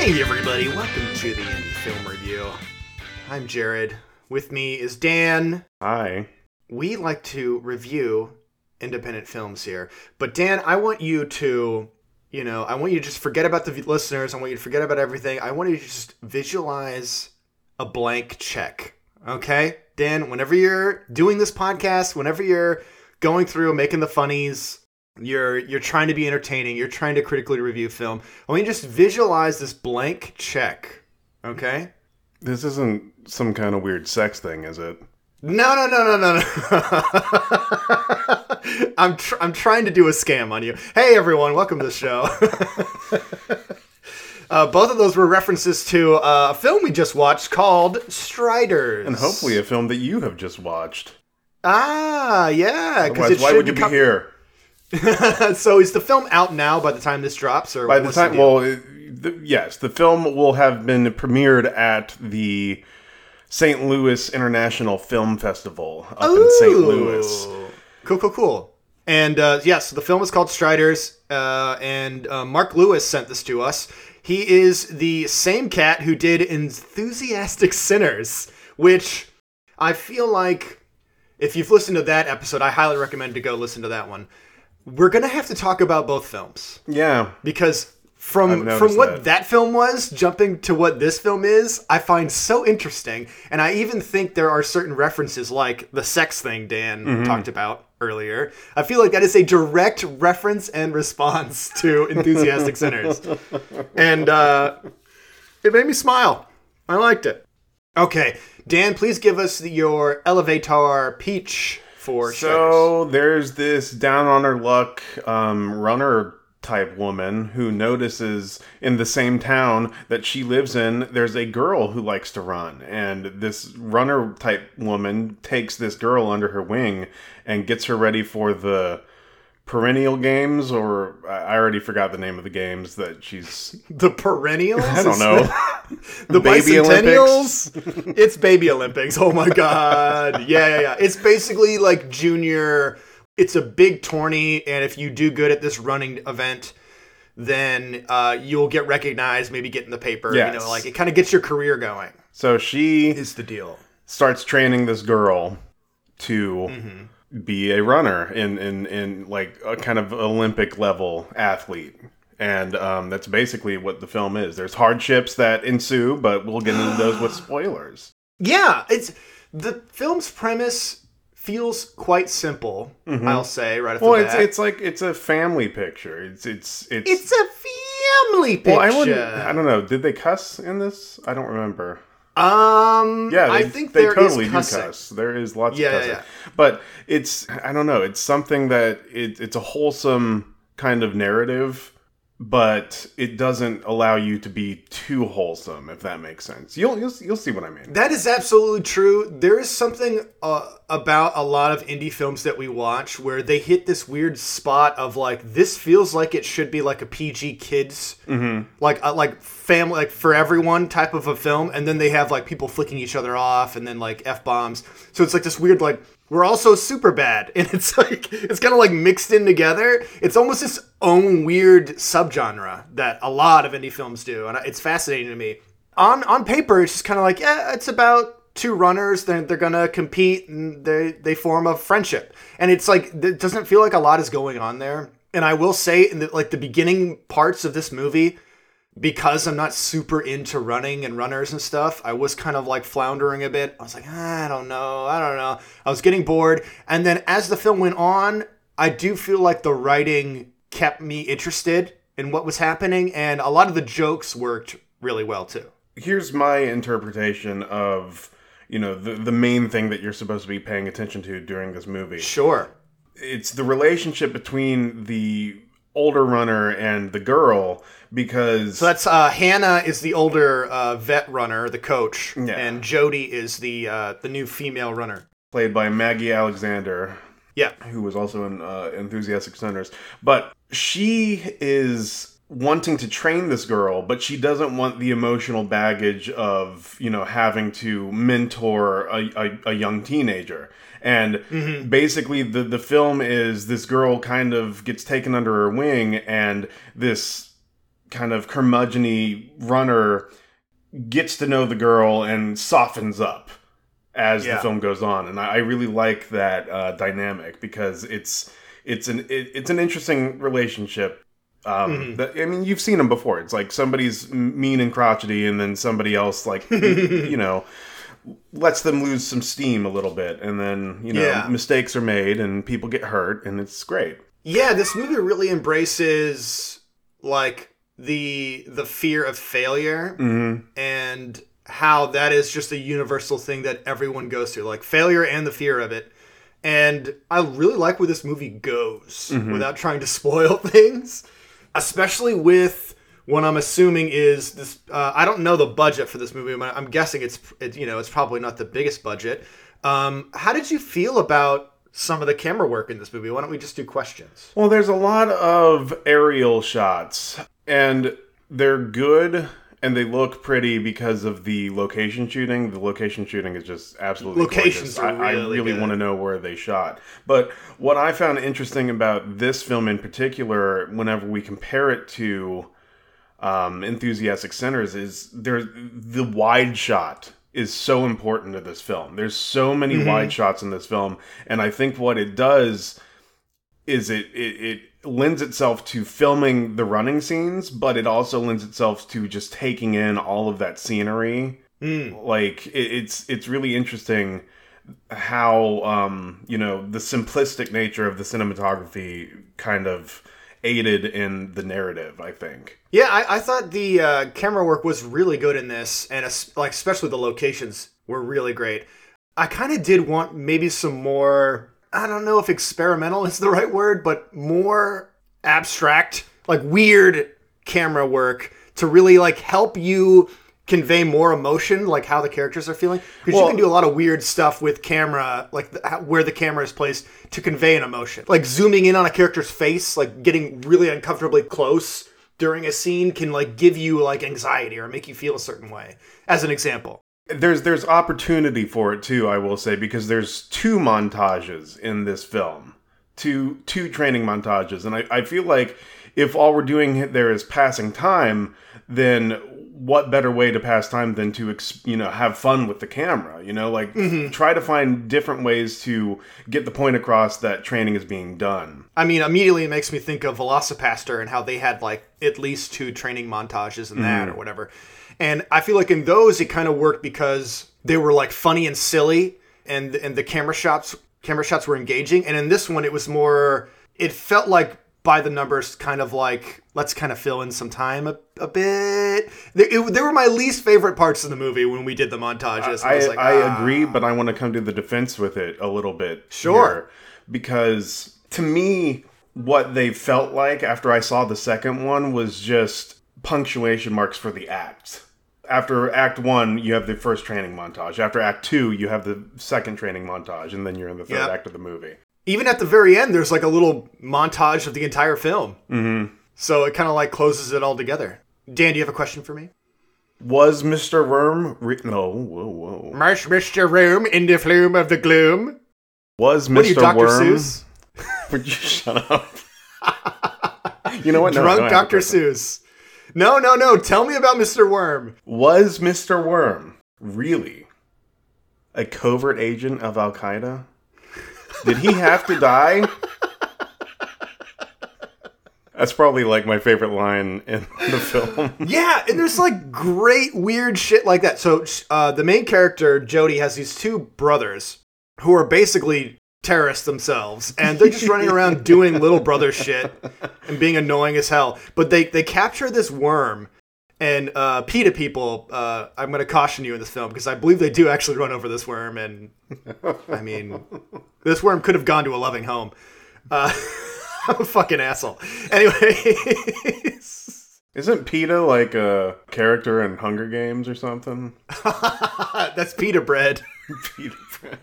Hey everybody, welcome to the Indie Film Review. I'm Jared. With me is Dan. Hi. We like to review independent films here. But Dan, I want you to, I want you to just forget about the listeners. I want you to forget about everything. I want you to just visualize a blank check. Okay? Dan, whenever you're doing this podcast, whenever you're going through making the funnies, you're trying to be entertaining, you're trying to critically review film, I want you to just visualize this blank check. Okay? This isn't some kind of weird sex thing, is it? No. I'm trying to do a scam on you. Hey everyone, welcome to the show. Both of those were references to a film we just watched called Striders. And hopefully a film that you have just watched. Ah, yeah. Otherwise, why would you be here? So is the film out now by the time this drops? Or by the time, yes, the film will have been premiered at the St. Louis International Film Festival up in St. Louis. Cool. And yes, the film is called Striders, and Mark Lewis sent this to us. He is the same cat who did Enthusiastic Sinners, which I feel like if you've listened to that episode, I highly recommend to go listen to that one. We're going to have to talk about both films. Yeah. Because from what that film was, jumping to what this film is, I find so interesting. And I even think there are certain references like the sex thing Dan talked about earlier. I feel like that is a direct reference and response to Enthusiastic Sinners. And it made me smile. I liked it. Okay, Dan, please give us your elevator pitch for So there's this down on her luck runner type woman who notices in the same town that she lives in, there's a girl who likes to run. And this runner type woman takes this girl under her wing and gets her ready for the perennial games, or I already forgot the name of the games that she's... The perennials? I don't know. The Baby Bicentennials? Olympics? It's Baby Olympics. Oh my god. Yeah. It's basically like junior... It's a big tourney, and if you do good at this running event, then you'll get recognized, maybe get in the paper. Yes. It kind of gets your career going. So she is the deal. Starts training this girl to be a runner in like a kind of Olympic level athlete. And that's basically what the film is. There's hardships that ensue, but we'll get into those with spoilers. Yeah, the film's premise feels quite simple, I'll say, right off the bat. It's a family picture. It's a family picture. Well, I don't know. Did they cuss in this? I don't remember. Yeah, I think they totally is do cuss. There is lots of cussing. Yeah. But I don't know. It's something that it's a wholesome kind of narrative, but it doesn't allow you to be too wholesome, if that makes sense. You'll see what I mean. That is absolutely true. There is something about a lot of indie films that we watch where they hit this weird spot of like, this feels like it should be like a PG kids, like family, like for everyone type of a film, and then they have like people flicking each other off and then like F-bombs. So it's like this weird like, we're also super bad, and it's like it's kind of like mixed in together. It's almost its own weird subgenre that a lot of indie films do, and it's fascinating to me. On paper, it's just kind of like, yeah, it's about two runners. They're gonna compete, and they form a friendship, and it's like it doesn't feel like a lot is going on there. And I will say, in the beginning parts of this movie, because I'm not super into running and runners and stuff, I was kind of like floundering a bit. I was like, I don't know. I was getting bored. And then as the film went on, I do feel like the writing kept me interested in what was happening. And a lot of the jokes worked really well too. Here's my interpretation of, the main thing that you're supposed to be paying attention to during this movie. Sure. It's the relationship between the older runner and the girl, because... So that's Hannah is the older vet runner, the coach, and Jody is the new female runner. Played by Maggie Alexander. Yeah. Who was also in Enthusiastic Sinners. But she is wanting to train this girl, but she doesn't want the emotional baggage of, having to mentor a young teenager. And basically the film is this girl kind of gets taken under her wing, and this kind of curmudgeon-y runner gets to know the girl and softens up as the film goes on. And I really like that dynamic because it's an interesting relationship. That, I mean, you've seen them before. It's like somebody's mean and crotchety, and then somebody else, like, you know, lets them lose some steam a little bit, and then, you know, mistakes are made and people get hurt, and it's great. Yeah, this movie really embraces, like, the fear of failure and how that is just a universal thing that everyone goes through, like failure and the fear of it. And I really like where this movie goes without trying to spoil things. Especially with what I'm assuming is this. I don't know the budget for this movie, but I'm guessing it's probably not the biggest budget. How did you feel about some of the camera work in this movie? Why don't we just do questions? Well, there's a lot of aerial shots, and they're good, and they look pretty because of the location shooting. The location shooting is just absolutely Locations gorgeous. are really I really good. want to know where they shot. But what I found interesting about this film in particular, whenever we compare it to Enthusiastic Sinners, is the wide shot is so important to this film. There's so many wide shots in this film, and I think what it does is it lends itself to filming the running scenes, but it also lends itself to just taking in all of that scenery. Like it's really interesting how you know, the simplistic nature of the cinematography kind of aided in the narrative, I think. Yeah, I thought the camera work was really good in this, and especially the locations were really great. I kind of did want maybe some more, I don't know if experimental is the right word, but more abstract, like weird camera work to really like help you convey more emotion, like how the characters are feeling. Because you can do a lot of weird stuff with camera, like where the camera is placed to convey an emotion. Like zooming in on a character's face, like getting really uncomfortably close during a scene can like give you like anxiety or make you feel a certain way, as an example. There's opportunity for it too, I will say, because there's 2 montages in this film. Two training montages. And I feel like if all we're doing there is passing time, then what better way to pass time than to, you know, have fun with the camera, you know, like try to find different ways to get the point across that training is being done. I mean, immediately it makes me think of Velocipaster and how they had like at least 2 training montages in that or whatever. And I feel like in those it kind of worked because they were like funny and silly, and the camera shots were engaging. And in this one, it was more, it felt like by the numbers, kind of like, let's kind of fill in some time a bit. They were my least favorite parts of the movie when we did the montages. I agree, but I want to come to the defense with it a little bit. Sure. Here, because to me, what they felt like after I saw the second one was just punctuation marks for the act. After Act 1, you have the first training montage. After Act 2, you have the second training montage, and then you're in the third act of the movie. Even at the very end, there's like a little montage of the entire film. So it kind of like closes it all together. Dan, do you have a question for me? Was Mr. Worm... whoa. Marsh Mr. Room in the flume of the gloom. Was Mr. What are you, Dr. Worm... Seuss? Would you shut up? You know what? Drunk Dr. Seuss. No. Tell me about Mr. Worm. Was Mr. Worm really a covert agent of Al-Qaeda? Did he have to die? That's probably like my favorite line in the film. Yeah, and there's like great weird shit like that. So the main character, Jody, has these 2 brothers who are basically terrorists themselves, and they're just running around doing little brother shit and being annoying as hell. But they capture this worm, and PETA people, I'm going to caution you in this film, because I believe they do actually run over this worm, and I mean, this worm could have gone to a loving home. I'm a fucking asshole. Anyway. Isn't PETA like a character in Hunger Games or something? That's pita bread. PETA bread.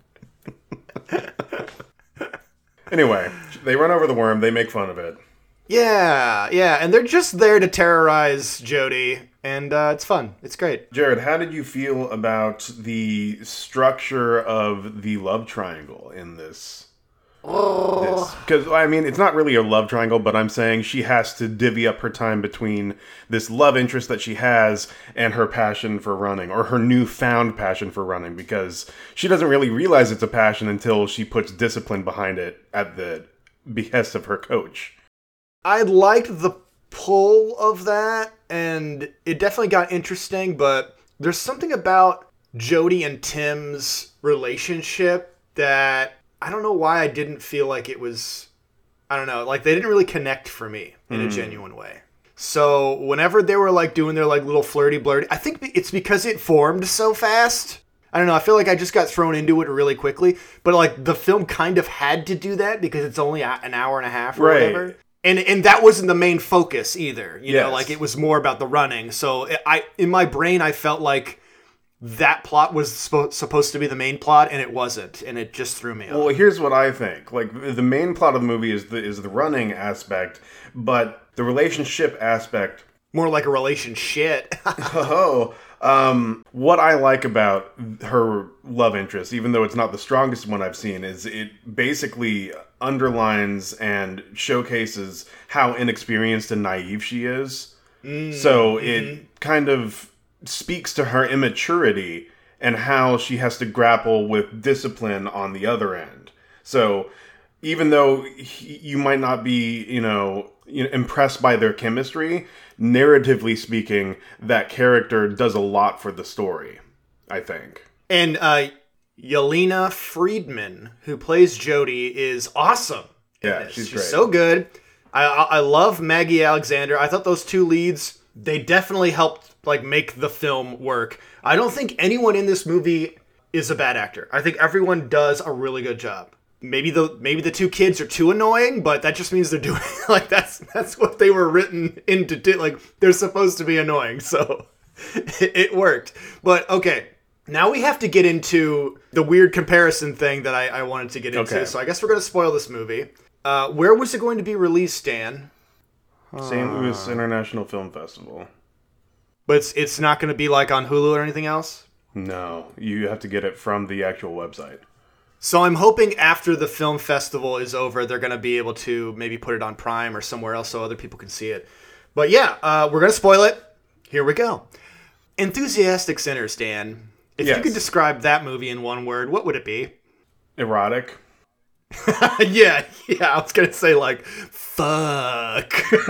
Anyway, they run over the worm. They make fun of it. Yeah, and they're just there to terrorize Jody, and it's fun. It's great. Jared, how did you feel about the structure of the love triangle in this Because, I mean, it's not really a love triangle, but I'm saying she has to divvy up her time between this love interest that she has and her passion for running, or her newfound passion for running, because she doesn't really realize it's a passion until she puts discipline behind it at the behest of her coach. I liked the pull of that, and it definitely got interesting, but there's something about Jody and Tim's relationship that I don't know why I didn't feel like it was, I don't know, like they didn't really connect for me in a genuine way. So whenever they were like doing their like little flirty blurty, I think it's because it formed so fast. I don't know, I feel like I just got thrown into it really quickly, but like the film kind of had to do that because it's only an hour and a half or whatever. And that wasn't the main focus either, you know, like it was more about the running. So in my brain, I felt like that plot was supposed to be the main plot, and it wasn't, and it just threw me off. Well, here's what I think. Like, the main plot of the movie is the running aspect, but the relationship aspect... More like a relationship. What I like about her love interest, even though it's not the strongest one I've seen, is it basically underlines and showcases how inexperienced and naive she is. So it kind of speaks to her immaturity and how she has to grapple with discipline on the other end. So even though you might not be, impressed by their chemistry, narratively speaking, that character does a lot for the story, I think. And Yelena Friedman, who plays Jody, is awesome. Yeah, she's great. So good. I love Maggie Alexander. I thought those two leads, they definitely helped like make the film work. I don't think anyone in this movie is a bad actor. I think everyone does a really good job. Maybe the two kids are too annoying, but that just means they're doing like that's what they were written into do. Like they're supposed to be annoying, so it worked. But okay, now we have to get into the weird comparison thing that I wanted to get into. Okay. So I guess we're gonna spoil this movie. Where was it going to be released, Dan? St. Louis International Film Festival. But it's not going to be like on Hulu or anything else? No, you have to get it from the actual website. So I'm hoping after the film festival is over, they're going to be able to maybe put it on Prime or somewhere else so other people can see it. But yeah, we're going to spoil it. Here we go. Enthusiastic Sinners, Dan. If you could describe that movie in one word, what would it be? Erotic. yeah, I was going to say like, fuck.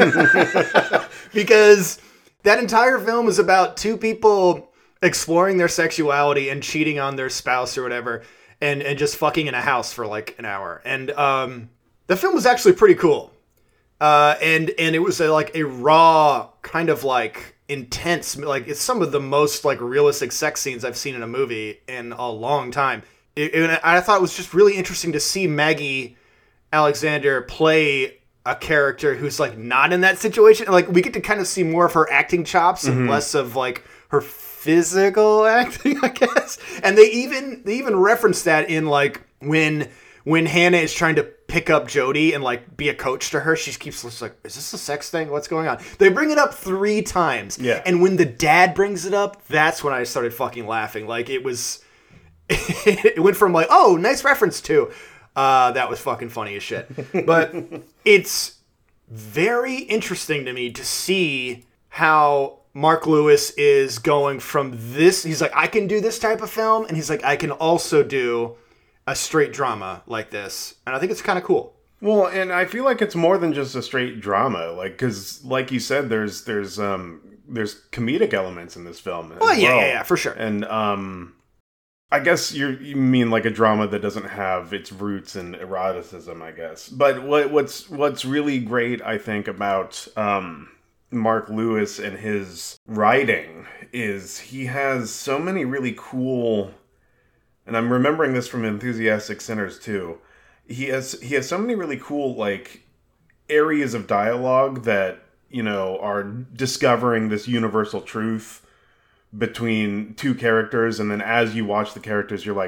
Because that entire film is about two people exploring their sexuality and cheating on their spouse or whatever, and just fucking in a house for like an hour. And the film was actually pretty cool. And it was like a raw, kind of like intense, like it's some of the most like realistic sex scenes I've seen in a movie in a long time. And I thought it was just really interesting to see Maggie Alexander play a character who's like not in that situation. Like we get to kind of see more of her acting chops and less of like her physical acting, I guess. And they even reference that in like when Hannah is trying to pick up Jody and like be a coach to her, she keeps like, is this a sex thing? What's going on? They bring it up 3 times. Yeah. And when the dad brings it up, that's when I started fucking laughing. Like it was, it went from like, oh, nice reference to, that was fucking funny as shit. But it's very interesting to me to see how Mark Lewis is going from this. He's like, I can do this type of film. And he's like, I can also do a straight drama like this. And I think it's kind of cool. Well, and I feel like it's more than just a straight drama. Like, because like you said, there's comedic elements in this film. Yeah, for sure. And, I guess you mean like a drama that doesn't have its roots in eroticism, I guess. But what's really great, I think, about Mark Lewis and his writing is he has so many really cool, and I'm remembering this from Enthusiastic Sinners too. He has so many really cool like areas of dialogue that, are discovering this universal truth between two characters, and then as you watch the characters, you're like,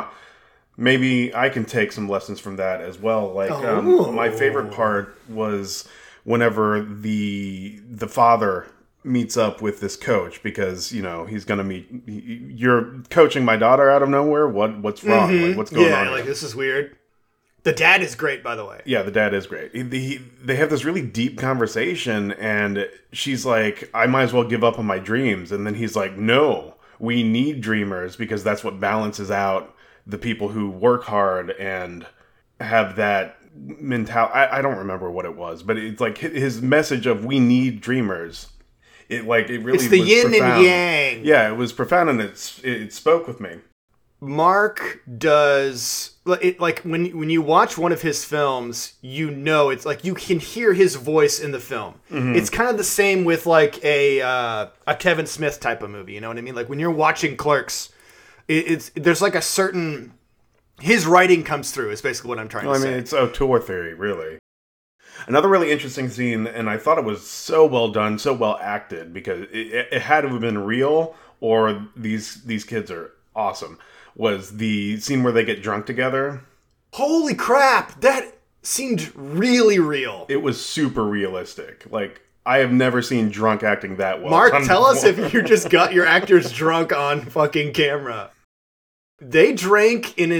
maybe I can take some lessons from that as well. Like, my favorite part was whenever the father meets up with this coach because, he's going to meet, you're coaching my daughter out of nowhere. What's wrong? Like, what's going on? Yeah, like, this is weird. The dad is great, by the way. Yeah, the dad is great. They have this really deep conversation, and she's like, I might as well give up on my dreams. And then he's like, no, we need dreamers because that's what balances out the people who work hard and have that mentality. I don't remember what it was, but it's like his message of we need dreamers. It really it's the was yin profound. and yang. Yeah, it was profound, and it spoke with me. Mark does it like when you watch one of his films, you know it's like you can hear his voice in the film. Mm-hmm. It's kind of the same with like a Kevin Smith type of movie. You know what I mean? Like when you're watching Clerks, there's like a certain his writing comes through. Is basically what I'm trying to say. I mean, it's auteur theory, really. Another really interesting scene, and I thought it was so well done, so well acted, because it had to have been real, or these kids are awesome. Was the scene where they get drunk together. Holy crap! That seemed really real. It was super realistic. Like, I have never seen drunk acting that well. Mark, tell us if you just got your actors drunk on fucking camera. They drank an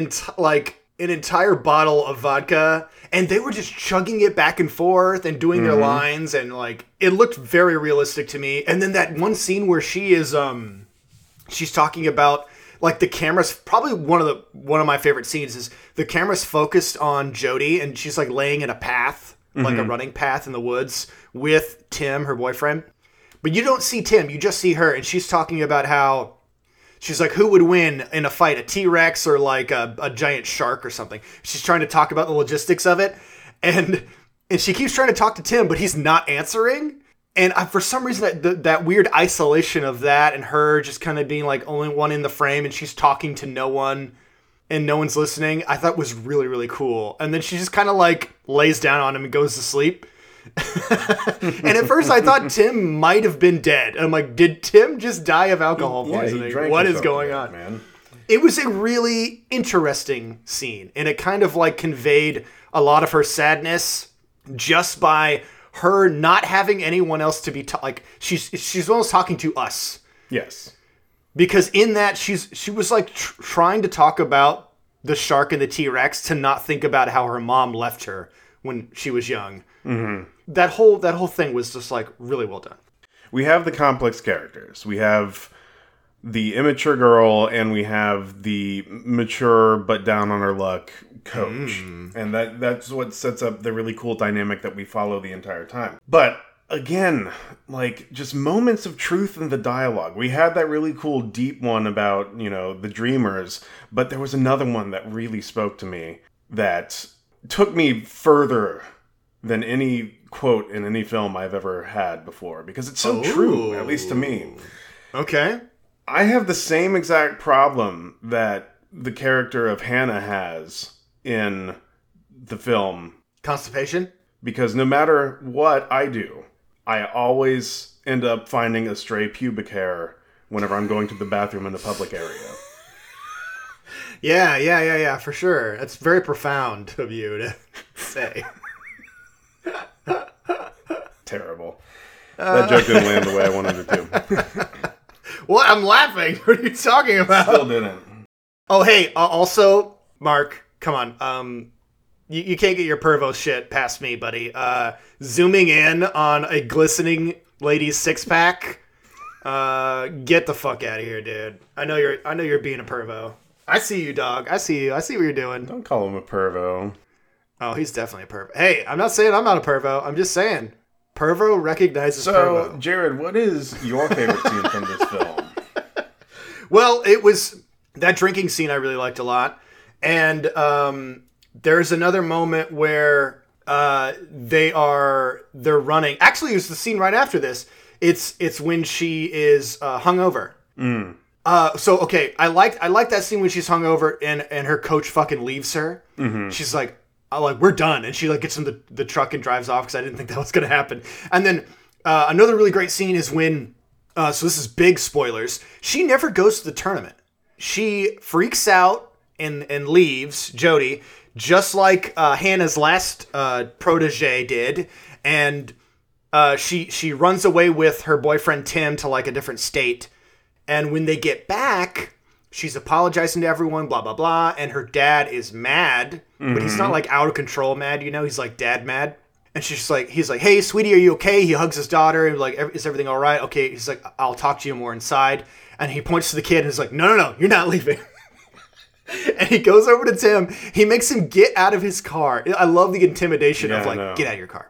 entire bottle of vodka, and they were just chugging it back and forth and doing their lines, and like it looked very realistic to me. And then that one scene where she is she's talking about like the camera's probably one of my favorite scenes is the camera's focused on Jodie, and she's like laying in a path, like a running path in the woods with Tim, her boyfriend. But you don't see Tim, you just see her, and she's talking about how she's like, who would win in a fight, a T-Rex or like a giant shark or something? She's trying to talk about the logistics of it, and she keeps trying to talk to Tim, but he's not answering. And for some reason, that weird isolation of that and her just kind of being like only one in the frame, and she's talking to no one and no one's listening, I thought was really, really cool. And then she just kind of like lays down on him and goes to sleep. And at first I thought Tim might have been dead. I'm like, did Tim just die of alcohol poisoning? What is going on? Man. It was a really interesting scene, and it kind of like conveyed a lot of her sadness just by her not having anyone else to be like she's almost talking to us. Yes. Because in that she was like trying to talk about the shark and the T-Rex to not think about how her mom left her when she was young. Mm-hmm. That whole thing was just like really well done. We have the complex characters. We have the immature girl, and we have the mature but down on her luck coach. And that's what sets up the really cool dynamic that we follow the entire time. But again, like just moments of truth in the dialogue. We had that really cool deep one about, the dreamers, but there was another one that really spoke to me that took me further than any quote in any film I've ever had before, because it's so true, at least to me. Okay. I have the same exact problem that the character of Hannah has in the film. Constipation? Because no matter what I do, I always end up finding a stray pubic hair whenever I'm going to the bathroom in a public area. Yeah, for sure. That's very profound of you to say. Terrible. That joke didn't land the way I wanted it to. What? I'm laughing. What are you talking about? Still didn't. Oh, hey. Also, Mark, come on. You can't get your pervo shit past me, buddy. Zooming in on a glistening lady's six-pack. Get the fuck out of here, dude. I know you're being a pervo. I see you, dog. I see you. I see what you're doing. Don't call him a pervo. Oh, he's definitely a pervo. Hey, I'm not saying I'm not a pervo. I'm just saying pervo recognizes pervo. So, Jared, what is your favorite scene from this film? Well, it was that drinking scene I really liked a lot. And there's another moment where they're running. Actually, it was the scene right after this. It's when she is hungover. So okay, I like that scene when she's hungover and her coach fucking leaves her. Mm-hmm. She's like, we're done, and she like gets in the truck and drives off because I didn't think that was gonna happen. And then another really great scene is when so this is big spoilers. She never goes to the tournament. She freaks out and leaves Jodie, just like Hannah's last protege did, and she runs away with her boyfriend Tim to like a different state. And when they get back, she's apologizing to everyone, blah, blah, blah. And her dad is mad, but he's not like out of control mad, you know? He's like dad mad. And she's like, he's like, hey, sweetie, are you okay? He hugs his daughter and like, is everything all right? Okay. He's like, I'll talk to you more inside. And he points to the kid and is like, no, you're not leaving. And he goes over to Tim. He makes him get out of his car. I love the intimidation of like, get out of your car.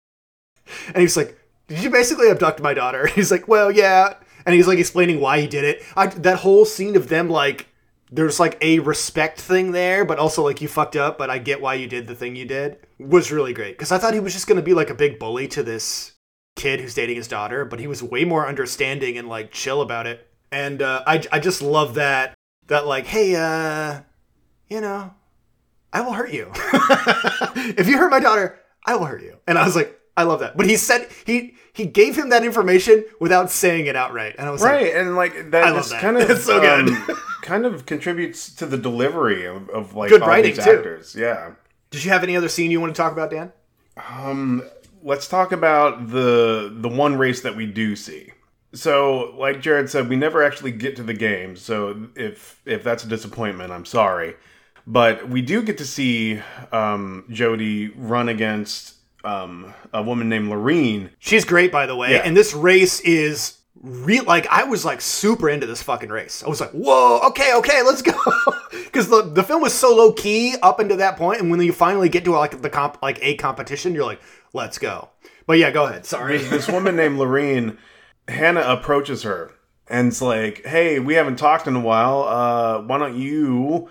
And he's like, did you basically abduct my daughter? He's like, well, yeah. And he's like explaining why he did it. That whole scene of them like, there's like a respect thing there, but also like you fucked up, but I get why you did the thing you did, was really great. Because I thought he was just going to be like a big bully to this kid who's dating his daughter, but he was way more understanding and like chill about it. And I just love that like, hey, you know, I will hurt you. If you hurt my daughter, I will hurt you. And I was like, I love that. But he said he gave him that information without saying it outright. And I was right, and like that, I love that. Kind of it's so good. Kind of contributes to the delivery of like good all writing these too. actors. Yeah. Did you have any other scene you want to talk about, Dan? Let's talk about the one race that we do see. So, like Jared said, we never actually get to the game. So, if that's a disappointment, I'm sorry. But we do get to see Jodie run against a woman named Lorene. She's great, by the way. Yeah. And this race is real. Like, I was like super into this fucking race. I was like, whoa, okay, let's go. Because the film was so low key up until that point, and when you finally get to like a competition, you're like, let's go. But yeah, go ahead. Sorry. This woman named Lorene, Hannah approaches her and it's like, hey, we haven't talked in a while. Why don't you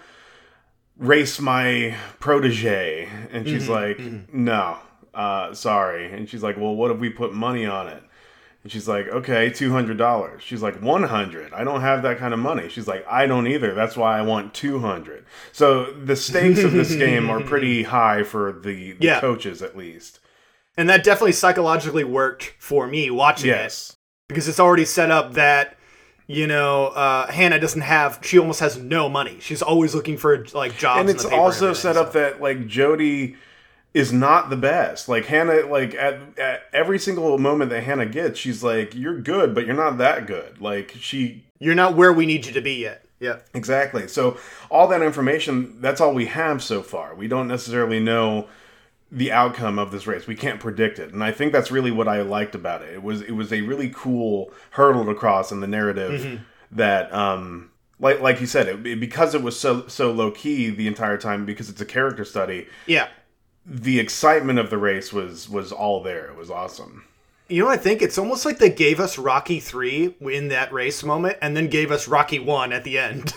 race my protege? And she's like, no, sorry. And she's like, well, what if we put money on it? And she's like, okay, $200. She's like, 100. I don't have that kind of money. She's like, I don't either. That's why I want 200. So the stakes of this game are pretty high for the coaches, at least. And that definitely psychologically worked for me watching it. Because it's already set up that, you know, Hannah she almost has no money. She's always looking for like jobs. And it's also set up that like Jodie is not the best. Like Hannah, like at every single moment that Hannah gets, she's like, you're good, but you're not that good. Like you're not where we need you to be yet. Yeah, exactly. So all that information, that's all we have so far. We don't necessarily know the outcome of this race. We can't predict it. And I think that's really what I liked about it. It was a really cool hurdle to cross in the narrative that, like you said, because it was so low key the entire time, because it's a character study. Yeah. The excitement of the race was all there. It was awesome. You know what I think? It's almost like they gave us Rocky 3 in that race moment and then gave us Rocky 1 at the end.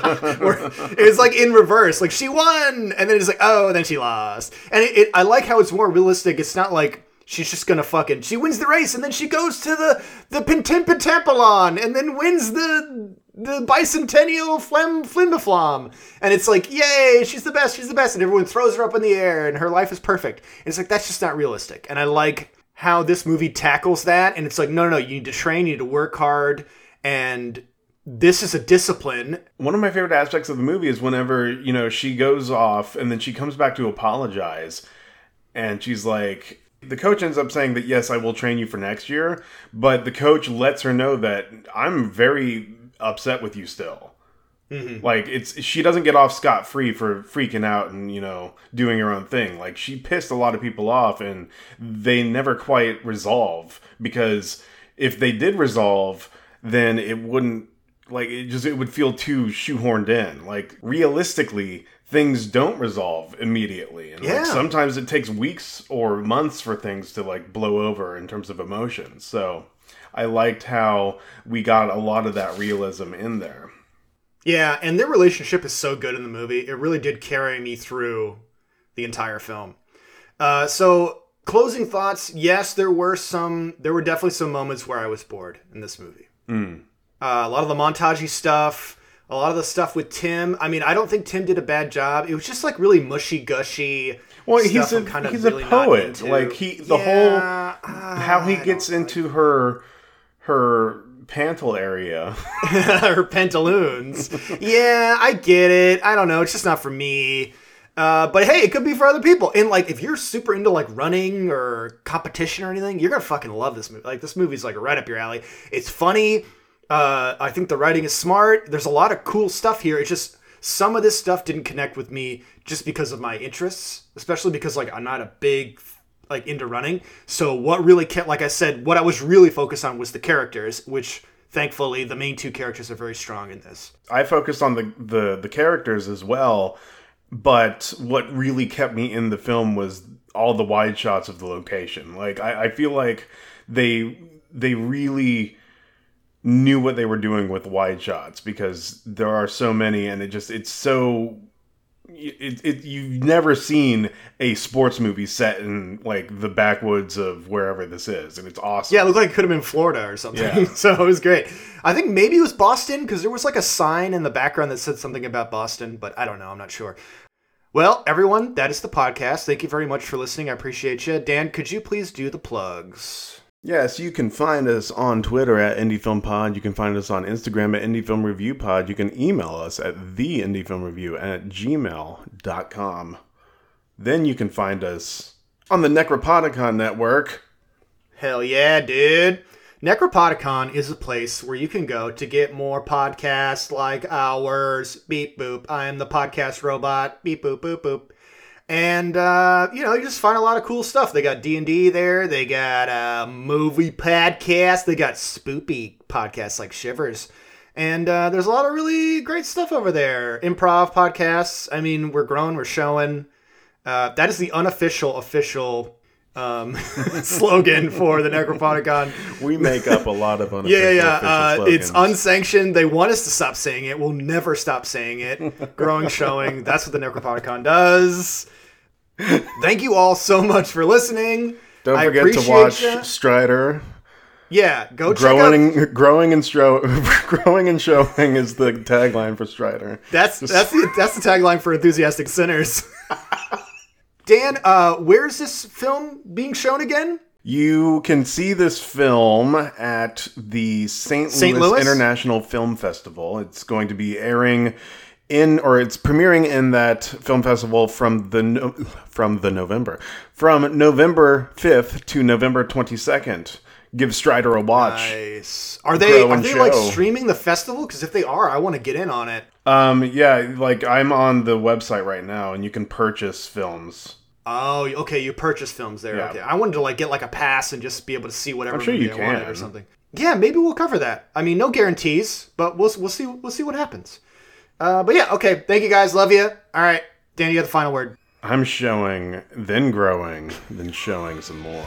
It's like in reverse. Like, she won! And then it's like, oh, and then she lost. And I like how it's more realistic. It's not like she's just gonna she wins the race and then she goes to the Pentimpentampollon and then wins the bicentennial Flimbaflam. And it's like, yay, she's the best. And everyone throws her up in the air and her life is perfect. And it's like, that's just not realistic. And I like how this movie tackles that, and it's like, no, you need to train, you need to work hard, and this is a discipline. One of my favorite aspects of the movie is whenever, you know, she goes off and then she comes back to apologize, and she's like, the coach ends up saying that, yes, I will train you for next year, but the coach lets her know that I'm very upset with you still. Mm-hmm. Like, she doesn't get off scot-free for freaking out and, you know, doing her own thing. Like, she pissed a lot of people off, and they never quite resolve, because if they did resolve, then it wouldn't, like, it would feel too shoehorned in. Like, realistically, things don't resolve immediately. And like, sometimes it takes weeks or months for things to, like, blow over in terms of emotions. So I liked how we got a lot of that realism in there. Yeah, and their relationship is so good in the movie. It really did carry me through the entire film. So, closing thoughts. Yes, there were definitely some moments where I was bored in this movie. A lot of the montagey stuff, a lot of the stuff with Tim. I mean, I don't think Tim did a bad job. It was just like really mushy gushy. Well, he's a poet. Like how he gets into her pantle area. Her pantaloons. Yeah, I get it. I don't know. It's just not for me. But hey, it could be for other people. And like, if you're super into like running or competition or anything, you're gonna fucking love this movie. Like, this movie's like right up your alley. It's funny. I think the writing is smart. There's a lot of cool stuff here. It's just some of this stuff didn't connect with me just because of my interests, especially because like I'm not a big like into running. So what really kept, like I said, what I was really focused on was the characters, which thankfully the main two characters are very strong in this. I focused on the characters as well, but what really kept me in the film was all the wide shots of the location. Like I feel like they really knew what they were doing with wide shots, because there are so many, and you've never seen a sports movie set in like the backwoods of wherever this is, and it's awesome. Yeah, it looked like it could have been Florida or something. Yeah. So it was great. I think maybe it was Boston, because there was like a sign in the background that said something about Boston, but I don't know. I'm not sure. Well, everyone, that is the podcast. Thank you very much for listening. I appreciate you. Dan, could you please do the plugs? Yes, you can find us on Twitter at IndieFilmPod. You can find us on Instagram at IndieFilmReviewPod. You can email us at theindiefilmreview@gmail.com. Then you can find us on the Necropodicon Network. Hell yeah, dude. Necropodicon is a place where you can go to get more podcasts like ours. Beep boop. I am the podcast robot. Beep boop boop boop. And, you just find a lot of cool stuff. They got D&D there. They got movie podcasts. They got spoopy podcasts like Shivers. And there's a lot of really great stuff over there. Improv podcasts. I mean, we're growing. We're showing. That is the official slogan for the Necropodicon. We make up a lot of unofficial slogans. It's unsanctioned. They want us to stop saying it. We'll never stop saying it. Growing, showing. That's what the Necropodicon does. Thank you all so much for listening. Don't forget to watch Strider. Yeah, go check out. Growing and showing is the tagline for Strider. That's the tagline for Enthusiastic Sinners. Dan, where's this film being shown again? You can see this film at the St. Louis International Film Festival. It's going to be airing it's premiering in that film festival from November 5th to November 22nd. Give Strider a watch. Nice. Are they like streaming the festival? Because if they are, I want to get in on it. Yeah, like I'm on the website right now, and you can purchase films. Oh, okay. You purchase films there. Yeah. Okay. I wanted to like get like a pass and just be able to see whatever I'm sure movie you I can. wanted or something. Yeah, maybe we'll cover that. I mean, no guarantees, but we'll see what happens. But yeah, okay. Thank you guys. Love you. All right, Dan, you got the final word. I'm showing, then growing, then showing some more.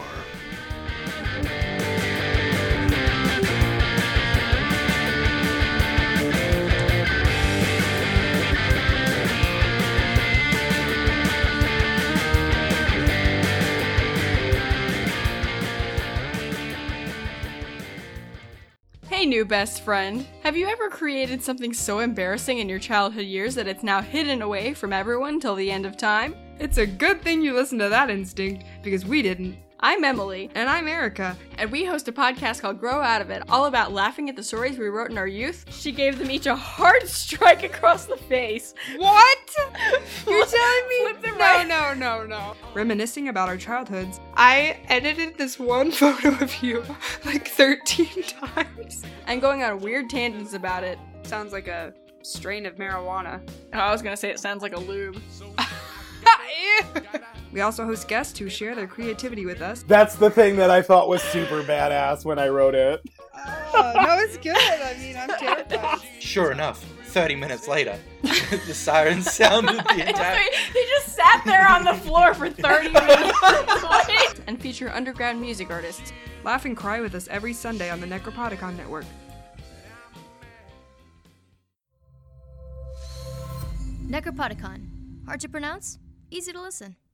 Hey, new best friend. Have you ever created something so embarrassing in your childhood years that it's now hidden away from everyone till the end of time? It's a good thing you listened to that instinct, because we didn't. I'm Emily. And I'm Erica. And we host a podcast called Grow Out of It, all about laughing at the stories we wrote in our youth. She gave them each a hard strike across the face. What? You're telling me? Flip them right. No. Reminiscing about our childhoods, I edited this one photo of you like 13 times. And going on weird tangents about it. Sounds like a strain of marijuana. Oh, I was gonna say it sounds like a lube. We also host guests who share their creativity with us. That's the thing that I thought was super badass when I wrote it. No, it's good. I mean, I'm terrified. Sure enough, 30 minutes later, the siren sounded the entire... He just sat there on the floor for 30 minutes and feature underground music artists. Laugh and cry with us every Sunday on the Necropodicon Network. Necropodicon. Hard to pronounce? Easy to listen.